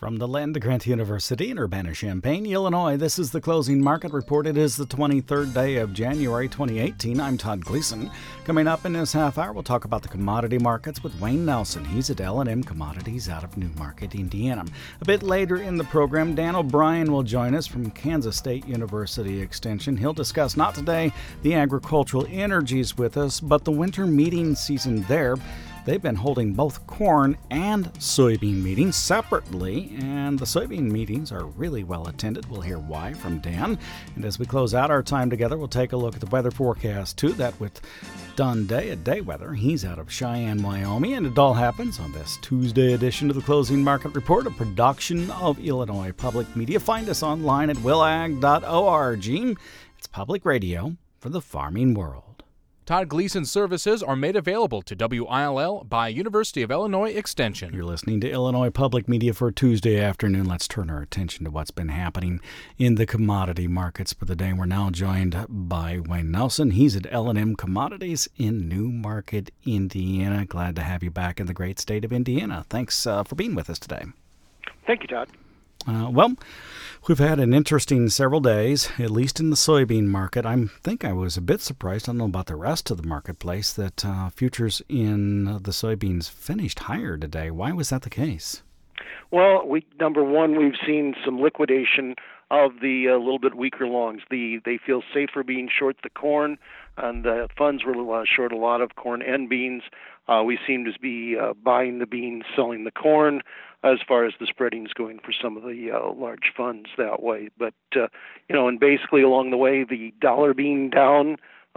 From the Land-Grant University in Urbana-Champaign, Illinois, this is the Closing Market Report. It is the 23rd day of January 2018. I'm Todd Gleason. Coming up in this half hour, we'll talk about the commodity markets with Wayne Nelson. He's at L&M Commodities out of Newmarket, Indiana. A bit later in the program, Dan O'Brien will join us from Kansas State University Extension. He'll discuss, not today, the agricultural energies with us, but the winter meeting season there. They've been holding both corn and soybean meetings separately, and the soybean meetings are really well attended. We'll hear why from Dan. And as we close out our time together, we'll take a look at the weather forecast, too. That with Don Day at Day Weather. He's out of Cheyenne, Wyoming, and it all happens on this Tuesday edition of the Closing Market Report, a production of Illinois Public Media. Find us online at willag.org. It's public radio for the farming world. Todd Gleason services are made available to WILL by University of Illinois Extension. You're listening to Illinois Public Media for Tuesday afternoon. Let's turn our attention to what's been happening in the commodity markets for the day. We're now joined by Wayne Nelson. He's at L&M Commodities in Newmarket, Indiana. Glad to have you back in the great state of Indiana. Thanks for being with us today. Thank you, Todd. Well, we've had an interesting several days, at least in the soybean market. I think I was a bit surprised, I don't know about the rest of the marketplace, that futures in the soybeans finished higher today. Why was that the case? Well, number one, we've seen some liquidation of the little bit weaker longs. They feel safer being short the corn, and the funds were short a lot of corn and beans. We seem to be buying the beans, selling the corn, as far as the spreading is going for some of the large funds that way. But, and basically along the way, the dollar being down,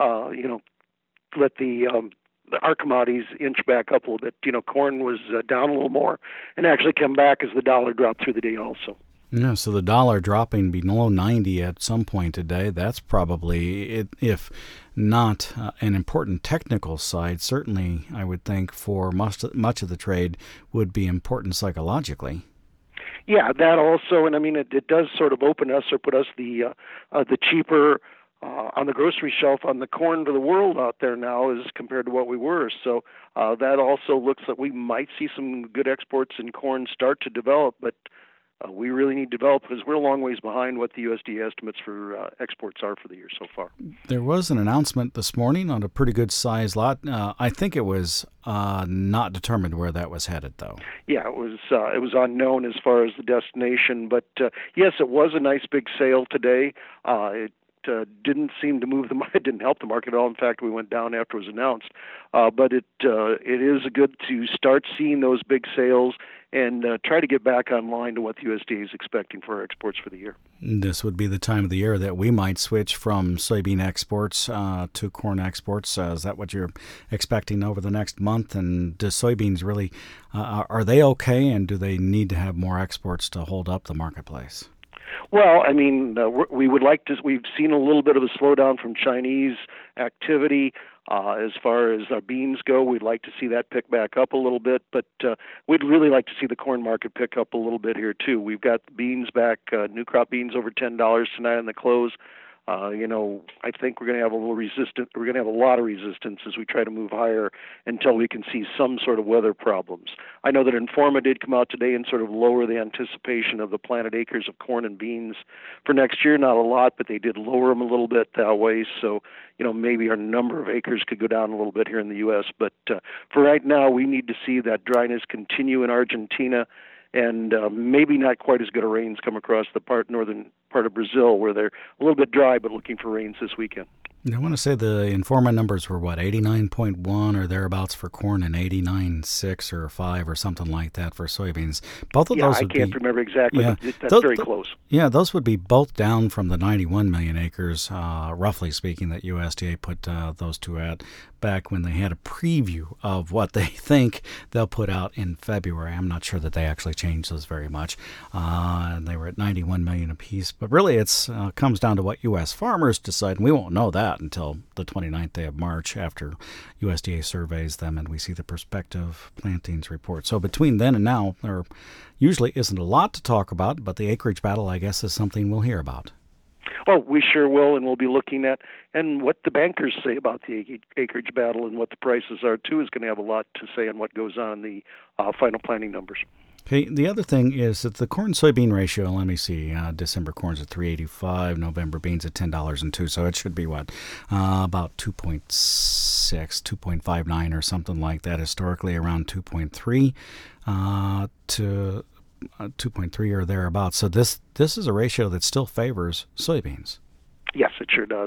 let our commodities inch back up a little bit. Corn was down a little more and actually come back as the dollar dropped through the day also. Yeah, so the dollar dropping below 90 at some point today, that's probably, if not an important technical side, certainly I would think for much of the trade would be important psychologically. Yeah, that also, and I mean, it does sort of open us or put us the cheaper on the grocery shelf on the corn for the world out there now as compared to what we were. So that also looks like we might see some good exports in corn start to develop, but we really need to develop because we're a long ways behind what the USDA estimates for exports are for the year so far. There was an announcement this morning on a pretty good size lot. I think it was not determined where that was headed, though. Yeah, it was unknown as far as the destination, but yes, it was a nice big sale today. It didn't seem to move it didn't help the market at all. In fact, we went down after it was announced. But it is good to start seeing those big sales and try to get back online to what the USDA is expecting for our exports for the year. This would be the time of the year that we might switch from soybean exports to corn exports. Is that what you're expecting over the next month? And do soybeans really, are they okay, and do they need to have more exports to hold up the marketplace? Well, I mean, we would like to. We've seen a little bit of a slowdown from Chinese activity. As far as our beans go, we'd like to see that pick back up a little bit, but we'd really like to see the corn market pick up a little bit here too. We've got beans back, new crop beans over $10 tonight on the close. I think we're going to have We're going to have a lot of resistance as we try to move higher until we can see some sort of weather problems. I know that Informa did come out today and sort of lower the anticipation of the planted acres of corn and beans for next year. Not a lot, but they did lower them a little bit that way. So, maybe our number of acres could go down a little bit here in the U.S. But for right now, we need to see that dryness continue in Argentina. And maybe not quite as good a rains come across the northern part of Brazil, where they're a little bit dry, but looking for rains this weekend. I want to say the Informa numbers were, 89.1 or thereabouts for corn and 89.6 or 5 or something like that for soybeans. Both of those would be... I can't remember exactly, but that's very close. Yeah, those would be both down from the 91 million acres, roughly speaking, that USDA put those two at back when they had a preview of what they think they'll put out in February. I'm not sure that they actually changed those very much. And they were at 91 million apiece. But really, it comes down to what U.S. farmers decide, and we won't know that until the 29th day of March after USDA surveys them and we see the prospective plantings report. So between then and now, there usually isn't a lot to talk about, but the acreage battle, I guess, is something we'll hear about. Well, we sure will, and we'll be looking at and what the bankers say about the acreage battle and what the prices are, too, is going to have a lot to say on what goes on in the final planning numbers. Okay, the other thing is that the corn-soybean ratio, let me see, December corn's at $3.85, November beans at $10.02, so it should be what, about 2.6, 2.59 or something like that, historically around 2.3 to 2.3 or thereabouts. So this is a ratio that still favors soybeans. Yes, it sure does.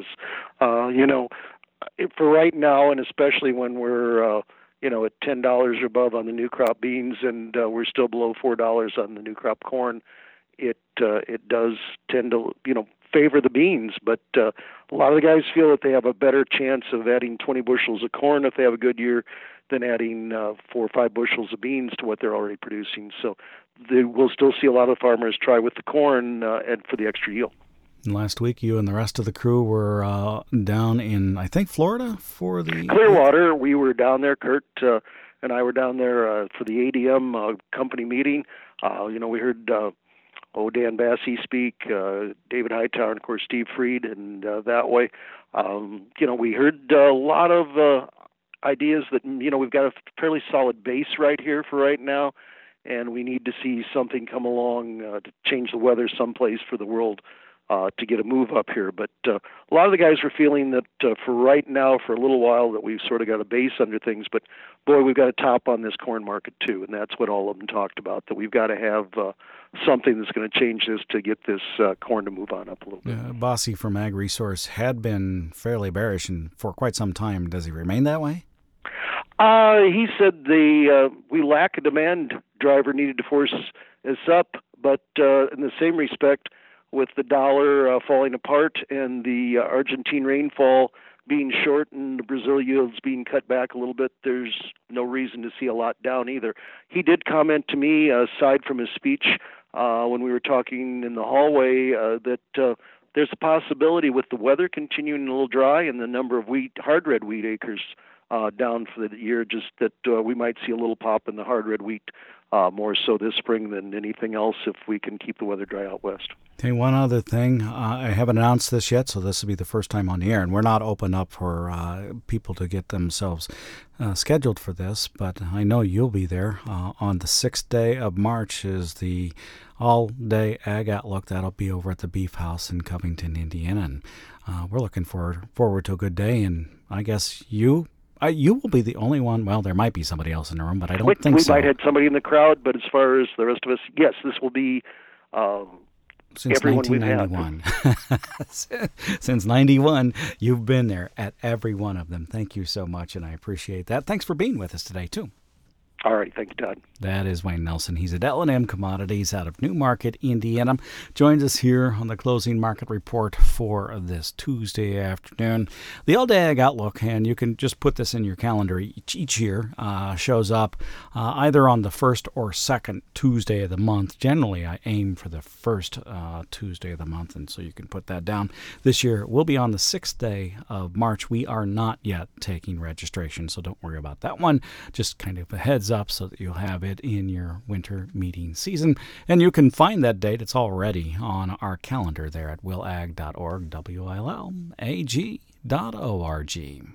For right now, and especially when we're at $10 or above on the new crop beans, and we're still below $4 on the new crop corn, it does tend to favor the beans. But a lot of the guys feel that they have a better chance of adding 20 bushels of corn if they have a good year than adding 4 or 5 bushels of beans to what they're already producing. So we'll still see a lot of farmers try with the corn and for the extra yield. Last week, you and the rest of the crew were down in, I think, Florida for the Clearwater. We were down there. Kurt and I were down there for the ADM company meeting. We heard Dan Bassey speak, David Hightower, and of course Steve Freed, and that way, we heard a lot of ideas that we've got a fairly solid base right here for right now, and we need to see something come along to change the weather someplace for the world. To get a move up here. But a lot of the guys were feeling that for right now, for a little while, that we've sort of got a base under things. But, boy, we've got a top on this corn market, too, and that's what all of them talked about, that we've got to have something that's going to change this to get this corn to move on up a little bit. Bossy from Ag Resource had been fairly bearish and for quite some time. Does he remain that way? He said we lack a demand driver needed to force us up, but in the same respect, with the dollar falling apart and the Argentine rainfall being short and the Brazil yields being cut back a little bit, there's no reason to see a lot down either. He did comment to me, aside from his speech when we were talking in the hallway, that there's a possibility with the weather continuing a little dry and the number of hard red wheat acres down for the year, just that we might see a little pop in the hard red wheat more so this spring than anything else if we can keep the weather dry out west. Okay, one other thing. I haven't announced this yet, so this will be the first time on the air, and we're not open up for people to get themselves scheduled for this, but I know you'll be there. On the 6th day of March is the all-day Ag Outlook. That'll be over at the Beef House in Covington, Indiana, and we're looking forward to a good day, and I guess you will be the only one. Well, there might be somebody else in the room, but I don't think so. We might have somebody in the crowd, but as far as the rest of us, yes, this will be since everyone 1991. Since 91, you've been there at every one of them. Thank you so much, and I appreciate that. Thanks for being with us today, too. All right. Thank you, Todd. That is Wayne Nelson. He's at L&M Commodities out of Newmarket, Indiana. Joins us here on the Closing Market Report for this Tuesday afternoon. The All-Day Ag Outlook, and you can just put this in your calendar each year, shows up either on the first or second Tuesday of the month. Generally, I aim for the first Tuesday of the month, and so you can put that down. This year, we'll be on the 6th day of March. We are not yet taking registration, so don't worry about that one. Just kind of a heads up so that you'll have it in your winter meeting season. And you can find that date. It's already on our calendar there at willag.org, willag.org.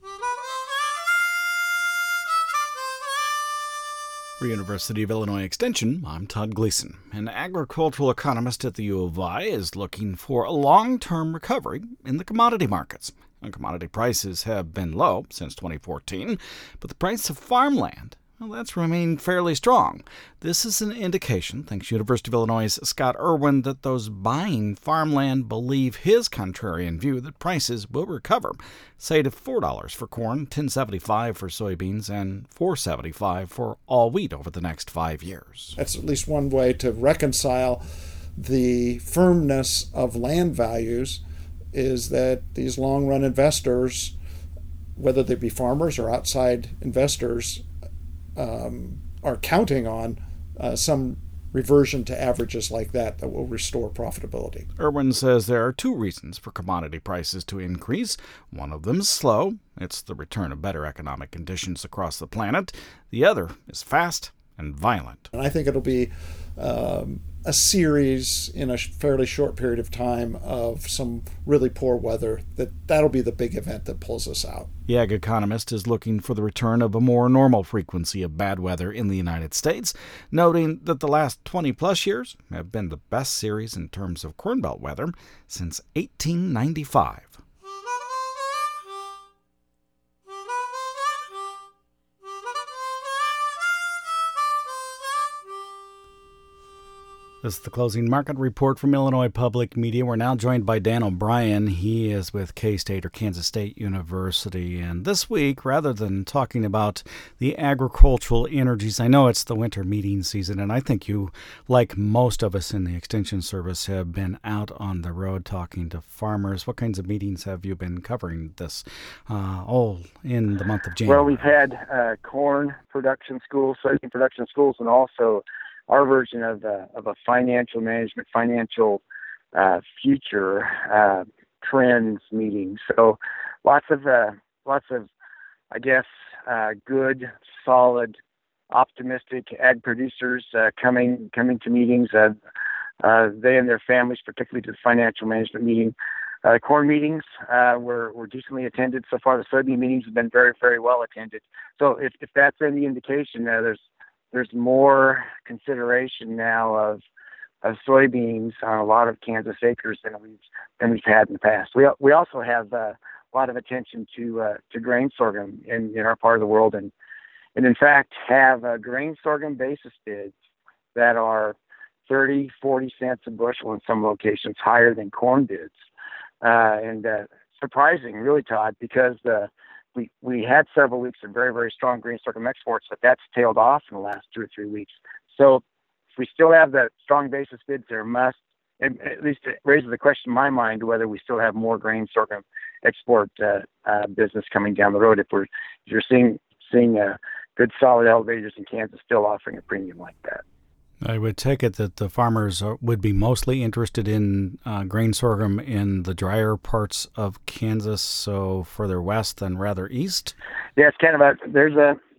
For University of Illinois Extension, I'm Todd Gleason. An agricultural economist at the U of I is looking for a long-term recovery in the commodity markets. And commodity prices have been low since 2014, but the price of farmland, well, that's remained fairly strong. This is an indication, thanks University of Illinois' Scott Irwin, that those buying farmland believe his contrarian view that prices will recover, say to $4 for corn, $10.75 for soybeans, and $4.75 for all wheat over the next 5 years. That's at least one way to reconcile the firmness of land values, is that these long-run investors, whether they be farmers or outside investors, are counting on some reversion to averages like that will restore profitability. Irwin says there are two reasons for commodity prices to increase. One of them is slow. It's the return of better economic conditions across the planet. The other is fast and violent. And I think it'll be a series in a fairly short period of time of some really poor weather, that'll be the big event that pulls us out. The Ag Economist is looking for the return of a more normal frequency of bad weather in the United States, noting that the last 20-plus years have been the best series in terms of Corn Belt weather since 1895. This is the Closing Market Report from Illinois Public Media. We're now joined by Dan O'Brien. He is with K-State or Kansas State University. And this week, rather than talking about the agricultural energies, I know it's the winter meeting season, and I think you, like most of us in the Extension Service, have been out on the road talking to farmers. What kinds of meetings have you been covering this all in the month of January? Well, we've had corn production schools, soybean production schools, and also our version of a financial management, financial future trends meeting. So lots of I guess good, solid, optimistic ag producers coming to meetings. They and their families, particularly to the financial management meeting. Corn meetings were decently attended so far. The soybean meetings have been very, very well attended. So if that's any indication, there's more consideration now of soybeans on a lot of Kansas acres than we've had in the past. We also have a lot of attention to grain sorghum in our part of the world, and in fact have grain sorghum basis bids that are 30-40 cents a bushel in some locations, higher than corn bids, and surprising, really, Todd, because we had several weeks of very, very strong grain sorghum exports, but that's tailed off in the last 2 or 3 weeks. So if we still have that strong basis bids, and at least it raises the question in my mind whether we still have more grain sorghum export business coming down the road if you're seeing good solid elevators in Kansas still offering a premium like that. I would take it that the farmers would be mostly interested in grain sorghum in the drier parts of Kansas, so further west than rather east. Yeah, it's kind of there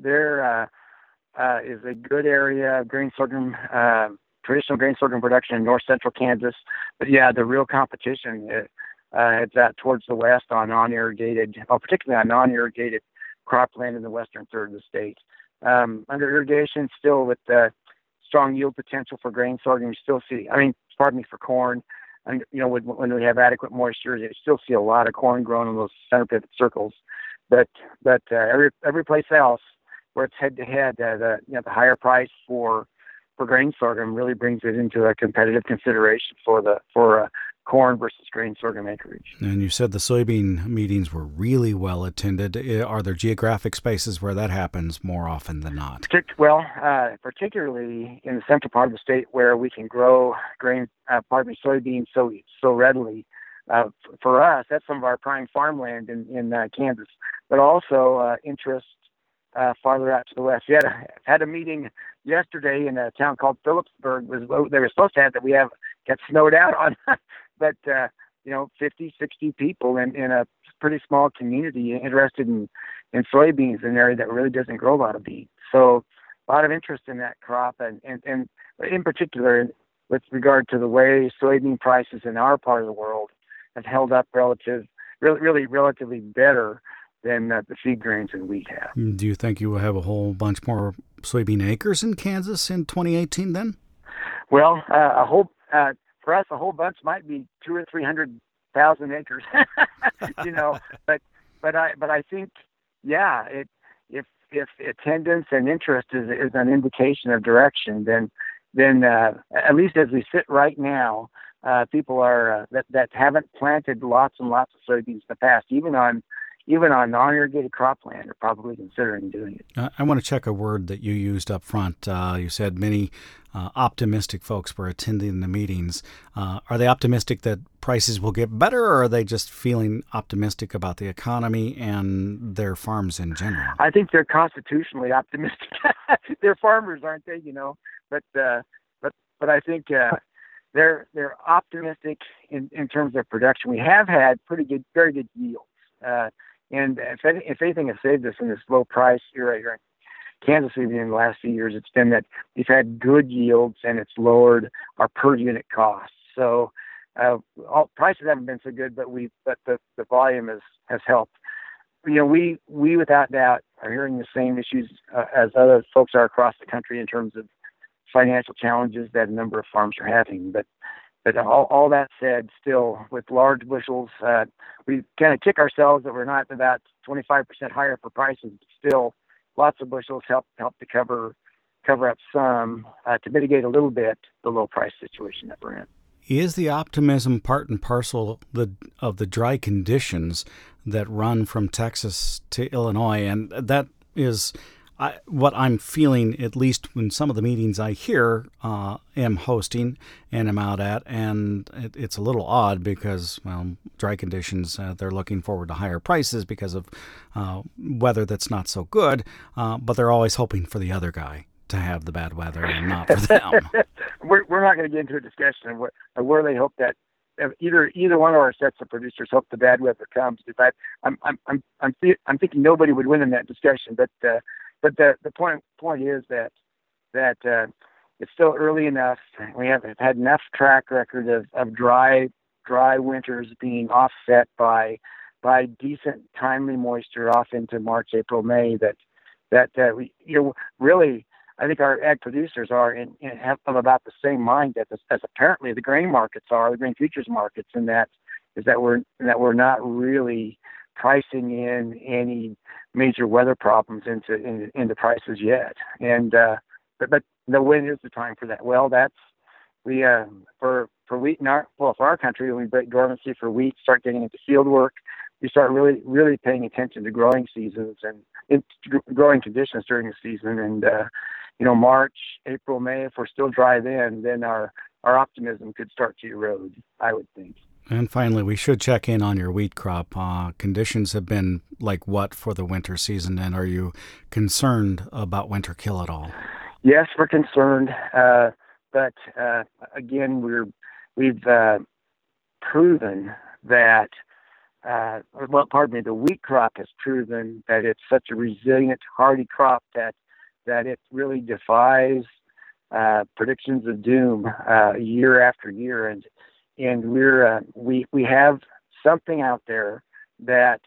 is a good area of grain sorghum, traditional grain sorghum production in north central Kansas. But yeah, the real competition heads out towards the west on particularly on non-irrigated cropland in the western third of the state. Under irrigation, still with the strong yield potential for grain sorghum, for corn. And, when we have adequate moisture, you still see a lot of corn growing in those center pivot circles. But every place else where it's head to head, the higher price for grain sorghum really brings it into a competitive consideration for corn versus grain sorghum acreage. And you said the soybean meetings were really well attended. Are there geographic spaces where that happens more often than not? Particularly in the central part of the state where we can grow soybeans so readily. For us, that's some of our prime farmland in Kansas, but also interest farther out to the west. We had a meeting yesterday in a town called Phillipsburg. They were supposed to have that we got snowed out on, but 50, 60 people in a pretty small community interested in soybeans in an area that really doesn't grow a lot of beans. So a lot of interest in that crop, and in particular with regard to the way soybean prices in our part of the world have held up relatively better than the feed grains and wheat have. Do you think you will have a whole bunch more soybean acres in Kansas in 2018 then? Well, for us, a whole bunch might be 200,000 or 300,000 acres, But I think, if attendance and interest is an indication of direction, then at least as we sit right now, people are that haven't planted lots and lots of soybeans in the past, even on non-irrigated cropland, are probably considering doing it. I want to check a word that you used up front. You said many optimistic folks were attending the meetings. Are they optimistic that prices will get better, or are they just feeling optimistic about the economy and their farms in general? I think they're constitutionally optimistic. They're farmers, aren't they? But I think they're optimistic in terms of production. We have had very good yields. And if anything has saved us in this low price era here Kansas City in the last few years, it's been that we've had good yields and it's lowered our per unit costs. So all prices haven't been so good, but the volume has helped. We without doubt are hearing the same issues as other folks are across the country in terms of financial challenges that a number of farms are having. But all that said, still with large bushels, we kind of kick ourselves that we're not about 25% higher for prices. But still, lots of bushels help to cover up some to mitigate a little bit the low price situation that we're in. Is the optimism part and parcel of the dry conditions that run from Texas to Illinois? And that is what I'm feeling, at least in some of the meetings I am hosting and am out at. And it's a little odd because, dry conditions, they're looking forward to higher prices because of weather that's not so good. But they're always hoping for the other guy to have the bad weather and not for them. We're not going to get into a discussion of where they hope that either one of our sets of producers hope the bad weather comes. Because I'm thinking nobody would win in that discussion. But the point is that it's still early enough. We have had enough track record of dry winters being offset by decent timely moisture off into March, April, May. That we really. I think our ag producers are have about the same mind as apparently the grain markets are, the grain futures markets, and that we're not really pricing in any major weather problems into prices yet. And but when is the time for that? Well, for wheat for our country, when we break dormancy for wheat, start getting into field work, we start really really paying attention to growing seasons and growing conditions during the season. And March, April, May, if we're still dry then our optimism could start to erode, I would think. And finally, we should check in on your wheat crop. Conditions have been like what for the winter season, and are you concerned about winter kill at all? Yes, we're concerned, but again, we've proven that. The wheat crop has proven that it's such a resilient, hardy crop that it really defies predictions of doom year after year, and we have something out there that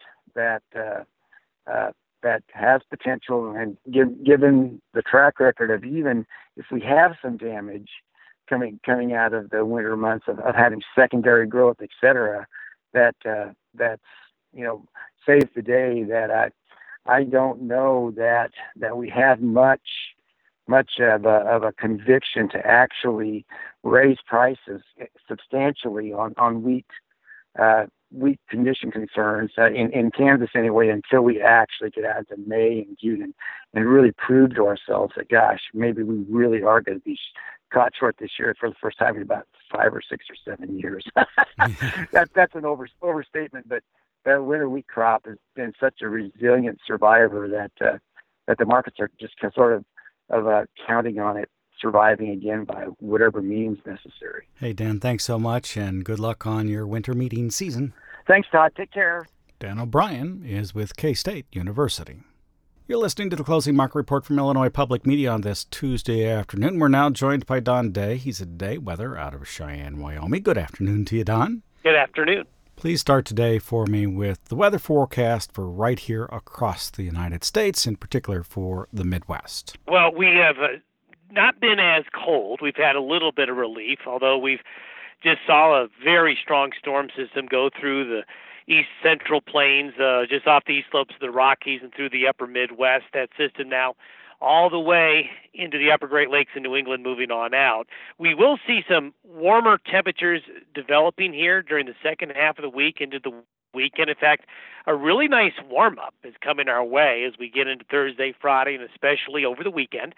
has potential, and given the track record of even if we have some damage coming out of the winter months of having secondary growth, etc., that's saves the day. That I don't know that we have much of a conviction to actually raise prices substantially on wheat condition concerns in Kansas anyway, until we actually get out to May and June and really prove to ourselves that, gosh, maybe we really are going to be caught short this year for the first time in about 5 or 6 or 7 years. That's an overstatement, but the winter wheat crop has been such a resilient survivor that the markets are just sort of counting on it surviving again by whatever means necessary. Hey, Dan, thanks so much, and good luck on your winter meeting season. Thanks, Todd. Take care. Dan O'Brien is with K-State University. You're listening to the Closing Market Report from Illinois Public Media on this Tuesday afternoon. We're now joined by Don Day. He's a day weather out of Cheyenne, Wyoming. Good afternoon to you, Don. Good afternoon. Please start today for me with the weather forecast for right here across the United States, in particular for the Midwest. Well, we have not been as cold. We've had a little bit of relief, although we've just saw a very strong storm system go through the east central plains, just off the east slopes of the Rockies and through the upper Midwest. That system now all the way into the upper Great Lakes in New England, moving on out. We will see some warmer temperatures developing here during the second half of the week into the weekend. In fact, a really nice warm-up is coming our way as we get into Thursday, Friday, and especially over the weekend.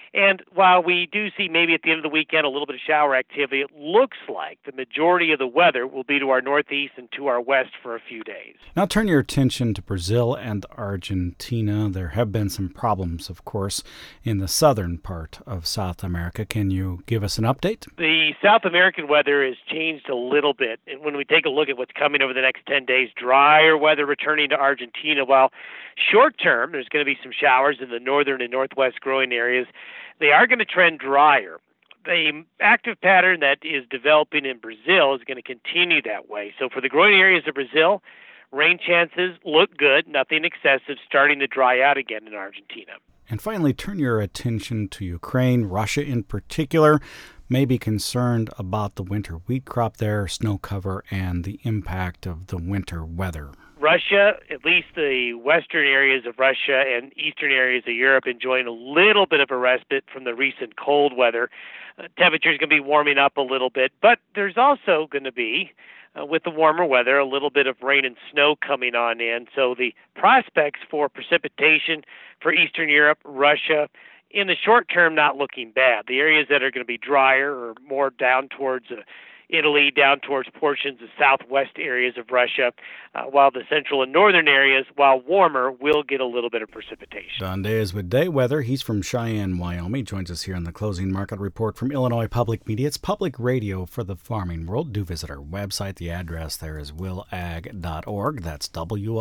And while we do see maybe at the end of the weekend a little bit of shower activity, it looks like the majority of the weather will be to our northeast and to our west for a few days. Now turn your attention to Brazil and Argentina. There have been some problems, of course, in the southern part of South America. Can you give us an update? The South American weather has changed a little bit. And when we take a look at what's coming over the next 10 days, drier weather returning to Argentina. While short term, there's going to be some showers in the northern and northwest growing areas, they are going to trend drier. The active pattern that is developing in Brazil is going to continue that way. So for the growing areas of Brazil, rain chances look good, nothing excessive, starting to dry out again in Argentina. And finally, turn your attention to Ukraine. Russia in particular may be concerned about the winter wheat crop there, snow cover, and the impact of the winter weather. Russia, at least the western areas of Russia and eastern areas of Europe, enjoying a little bit of a respite from the recent cold weather. Temperatures going to be warming up a little bit, but there's also going to be, with the warmer weather, a little bit of rain and snow coming on in. So the prospects for precipitation for Eastern Europe, Russia, in the short term, not looking bad. The areas that are going to be drier or more down towards Italy, down towards portions of southwest areas of Russia, while the central and northern areas, while warmer, will get a little bit of precipitation. Don Day is with Day Weather. He's from Cheyenne, Wyoming. Joins us here on the Closing Market Report from Illinois Public Media. It's public radio for the farming world. Do visit our website. The address there is willag.org. That's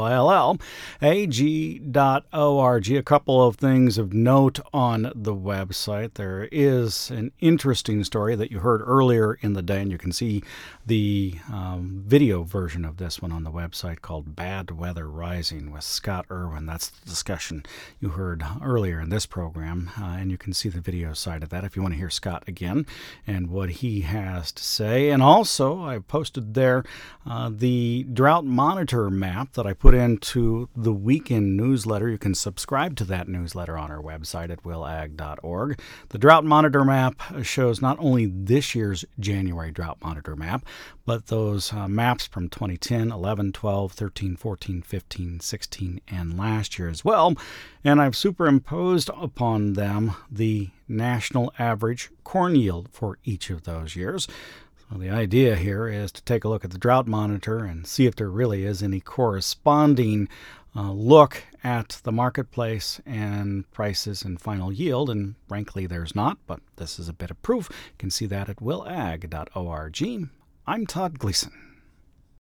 WILLAG.org. A couple of things of note on the website. There is an interesting story that you heard earlier in the day, and you can see the video version of this one on the website, called Bad Weather Rising with Scott Irwin. That's the discussion you heard earlier in this program, and you can see the video side of that if you want to hear Scott again and what he has to say. And also, I posted there the drought monitor map that I put into the weekend newsletter. You can subscribe to that newsletter on our website at willag.org. The drought monitor map shows not only this year's January drought monitor map, but those maps from 2010, 11, 12, 13, 14, 15, 16, and last year as well. And I've superimposed upon them the national average corn yield for each of those years. So the idea here is to take a look at the drought monitor and see if there really is any corresponding look at the marketplace and prices and final yield, and frankly there's not, but this is a bit of proof. You can see that at willag.org. I'm Todd Gleason.